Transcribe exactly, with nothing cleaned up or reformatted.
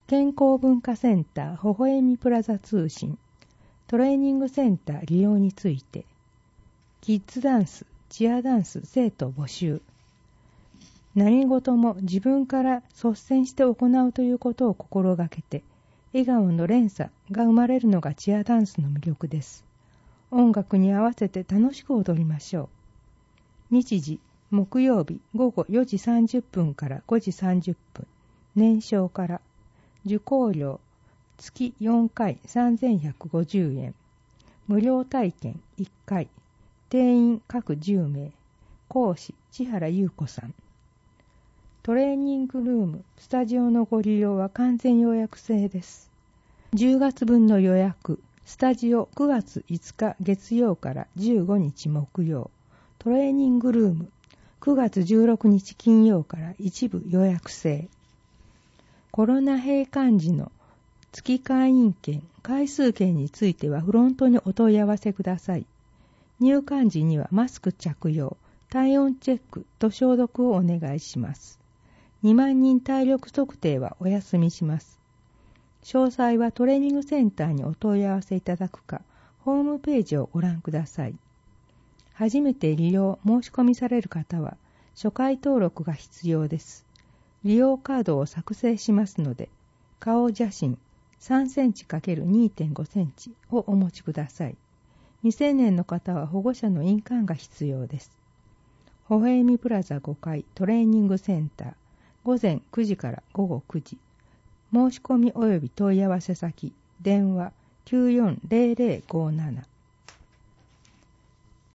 健康文化センターほほえみプラザ通信、トレーニングセンター利用について、キッズダンス、チアダンス生徒募集。何事も自分から率先して行うということを心がけて、笑顔の連鎖が生まれるのがチアダンスの魅力です。音楽に合わせて楽しく踊りましょう。日時、木曜日午後よじさんじゅっぷんからごじさんじゅっぷん、年少から、受講料、月よんかいさんぜんひゃくごじゅうえん、無料体験いっかい、定員各じゅうめい、講師千原優子さん。トレーニングルーム、スタジオのご利用は完全予約制です。じゅうがつぶんの予約、スタジオくがついつか月曜からじゅうごにち木曜、トレーニングルーム、くがつじゅうろくにち金曜から一部予約制。コロナ閉館時の月会員券、回数券についてはフロントにお問い合わせください。入館時にはマスク着用、体温チェックと消毒をお願いします。にまんにん体力測定はお休みします。詳細はトレーニングセンターにお問い合わせいただくか、ホームページをご覧ください。初めて利用申し込みされる方は、初回登録が必要です。利用カードを作成しますので、顔写真 さんセンチ×にてんごセンチをお持ちください。未成年の方は保護者の印鑑が必要です。ほほえみプラザごかいトレーニングセンター、午前くじから午後くじ。申し込み及び問い合わせ先、電話きゅうよんゼロゼロごなな。